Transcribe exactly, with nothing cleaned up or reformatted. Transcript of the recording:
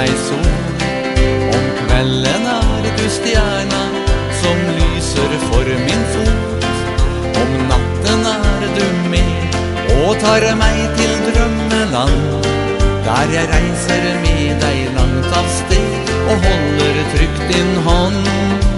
deg så. Om kvelden er du stjerna som lyser for min fot. Om natten er du med og tar meg til drømmeland, der jeg reiser med deg langt av sted og holder trygt din hånd.